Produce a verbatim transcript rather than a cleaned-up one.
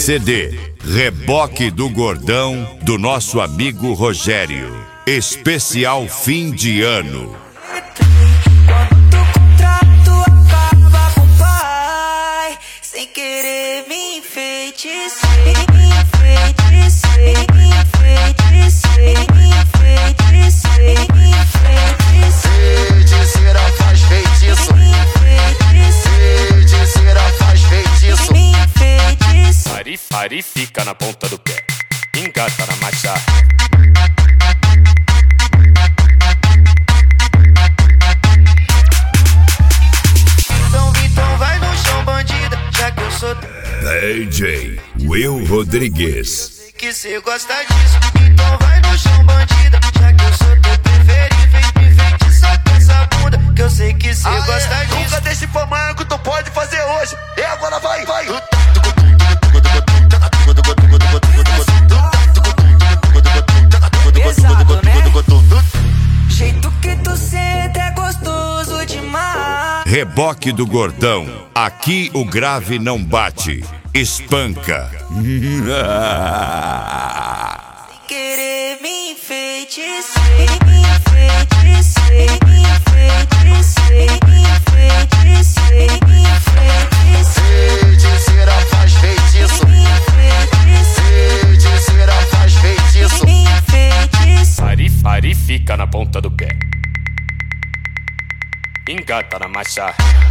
C D Reboque do Gordão, do nosso amigo Rogério. Especial fim de ano. Quando o contrato acaba com o pai, sem querer me enfeitiçei, me enfeitiçei, me enfeitiçei, me enfeitiçei, me enfeitiçei. Feiticeira faz feitiço, feiticeira faz feitiço. Me enfeitiçei. Pari, pari, fica na ponta do pé, engata na marcha. Então, então vai no chão, bandida, já que eu sou D J Will Rodrigues. que cê gosta disso. Então vai no chão, bandida, já que eu sou teu preferido. Vem me enfeitiçar com essa bunda, que eu sei que cê gosta disso. Nunca deixe pra amanhã que tu pode fazer hoje. E agora vai, vai. Pesado, né? Jeito que tu senta é gostoso demais. Reboque do Gordão. Aqui o grave não bate, espanca. Querer me enfeitiçei, me enfeitiçei, me enfeitiçei, me enfeitiçei, me enfeitiçei. Feiticeira faz feitiço, Me enfeitiçei, feiticeira faz feitiço. me enfeitiçei. Pari, pari, fica na ponta do pé, engata na marcha.